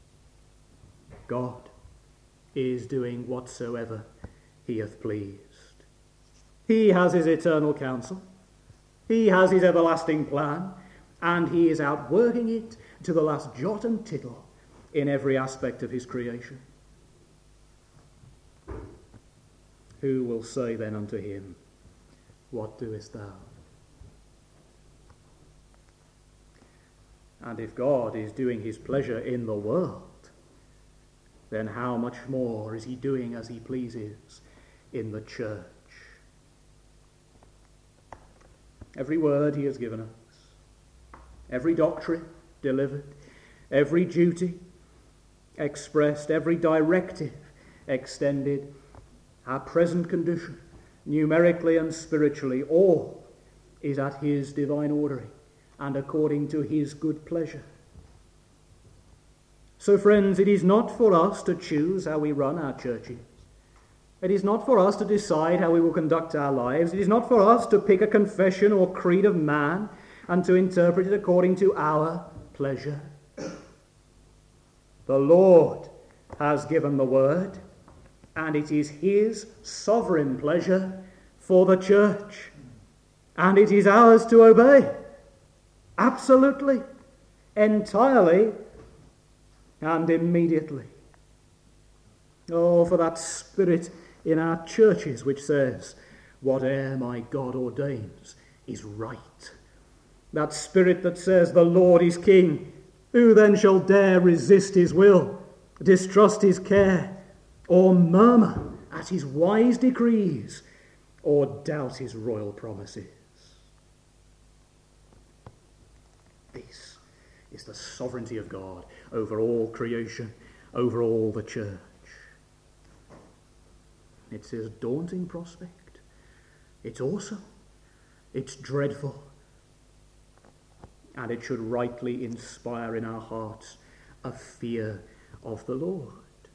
God is doing whatsoever he hath pleased. He has his eternal counsel. He has his everlasting plan. And he is outworking it to the last jot and tittle in every aspect of his creation. Who will say then unto him, what doest thou? And if God is doing his pleasure in the world, then how much more is he doing as he pleases in the church? Every word he has given us, every doctrine delivered, every duty expressed, every directive extended, our present condition, numerically and spiritually, all is at his divine ordering and according to his good pleasure. So, friends, it is not for us to choose how we run our churches. It is not for us to decide how we will conduct our lives. It is not for us to pick a confession or creed of man and to interpret it according to our pleasure. The Lord has given the word, and it is his sovereign pleasure for the church. And it is ours to obey. Absolutely, entirely, and immediately. Oh, for that spirit in our churches which says, whate'er my God ordains is right. That spirit that says, the Lord is king. Who then shall dare resist his will, distrust his care, or murmur at his wise decrees, or doubt his royal promises? This is the sovereignty of God over all creation, over all the church. It's a daunting prospect. It's awesome. It's dreadful. And it should rightly inspire in our hearts a fear of the Lord.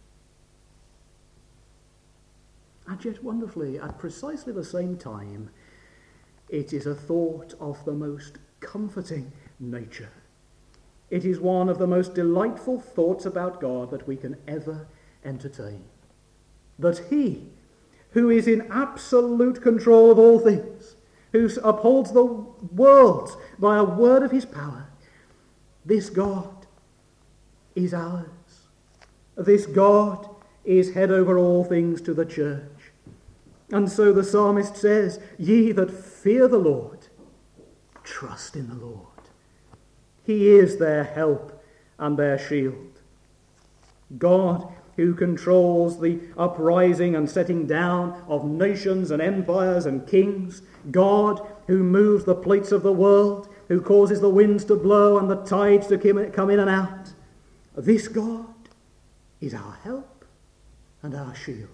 And yet wonderfully, at precisely the same time, it is a thought of the most comforting nature. It is one of the most delightful thoughts about God that we can ever entertain. That he, who is in absolute control of all things, who upholds the world by a word of his power, this God is ours. This God is head over all things to the church. And so the psalmist says, ye that fear the Lord, trust in the Lord. He is their help and their shield. God who controls the uprising and setting down of nations and empires and kings, God who moves the plates of the world, who causes the winds to blow and the tides to come in and out. This God is our help and our shield.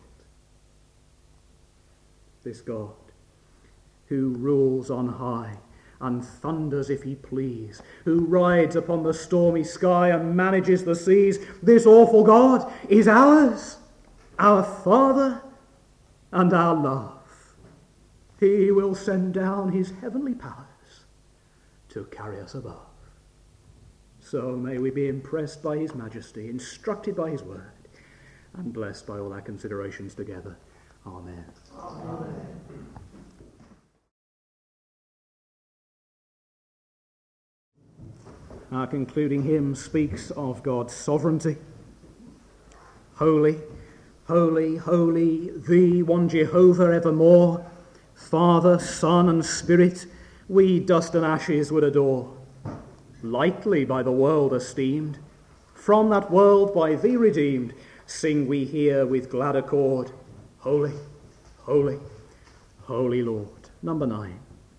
This God who rules on high and thunders if he please, who rides upon the stormy sky and manages the seas, this awful God is ours, our Father and our love. He will send down his heavenly powers to carry us above. So may we be impressed by his majesty, instructed by his word, and blessed by all our considerations together. Amen. Amen. Our concluding hymn speaks of God's sovereignty. Holy, holy, holy, thee, one Jehovah evermore, Father, Son, and Spirit, we dust and ashes would adore. Lightly by the world esteemed, from that world by thee redeemed, sing we here with glad accord, Holy, holy, holy Lord. Number 9.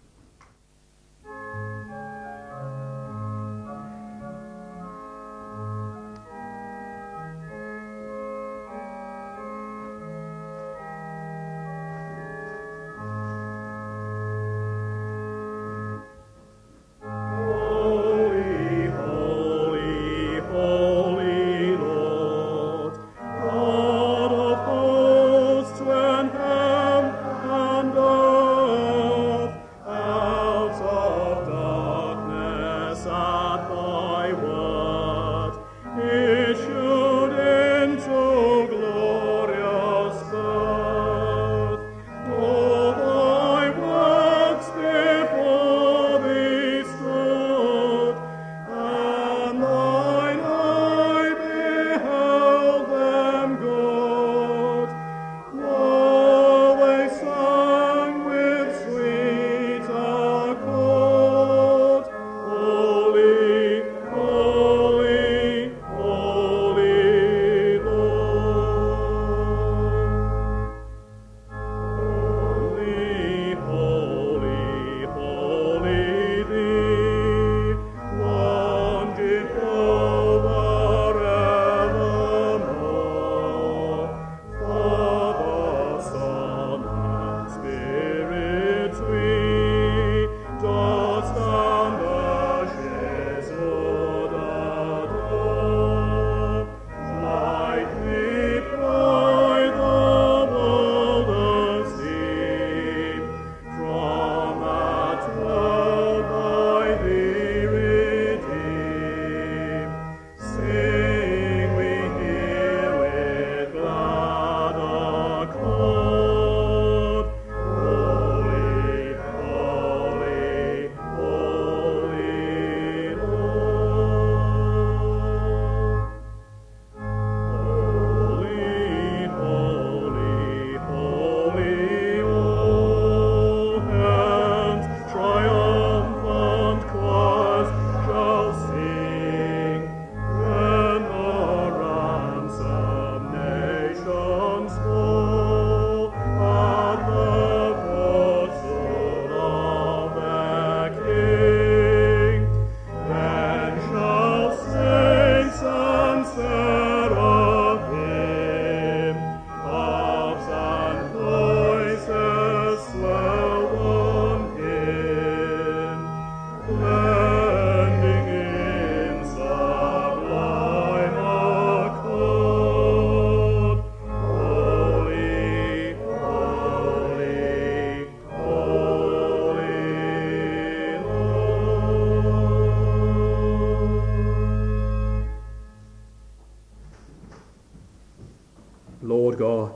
Lord God,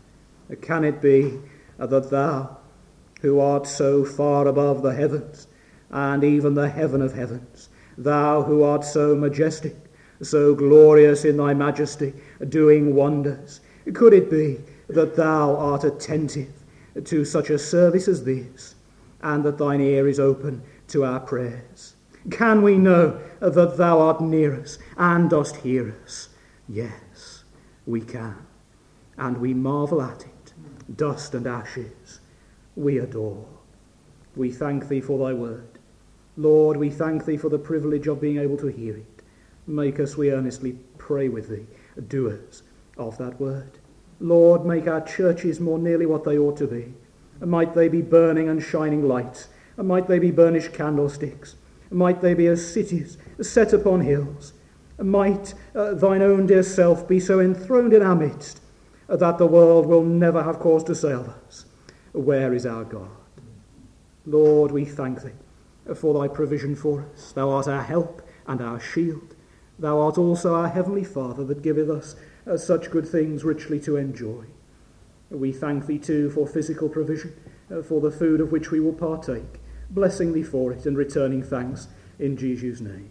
can it be that thou, who art so far above the heavens, and even the heaven of heavens, thou who art so majestic, so glorious in thy majesty, doing wonders, could it be that thou art attentive to such a service as this, and that thine ear is open to our prayers? Can we know that thou art near us and dost hear us? Yes, we can, and we marvel at it, dust and ashes, we adore. We thank thee for thy word. Lord, we thank thee for the privilege of being able to hear it. Make us, we earnestly pray with thee, doers of that word. Lord, make our churches more nearly what they ought to be. Might they be burning and shining lights, and might they be burnished candlesticks, and might they be as cities set upon hills, and might thine own dear self be so enthroned in our midst that the world will never have cause to say of us, where is our God? Lord, we thank thee for thy provision for us. Thou art our help and our shield. Thou art also our heavenly Father that giveth us such good things richly to enjoy. We thank thee too for physical provision, for the food of which we will partake, blessing thee for it and returning thanks in Jesus' name.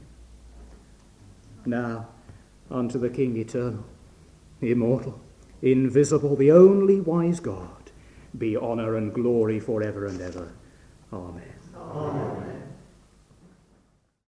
Now, unto the King eternal, immortal, invisible, the only wise God, be honour and glory for ever and ever. Amen. Amen.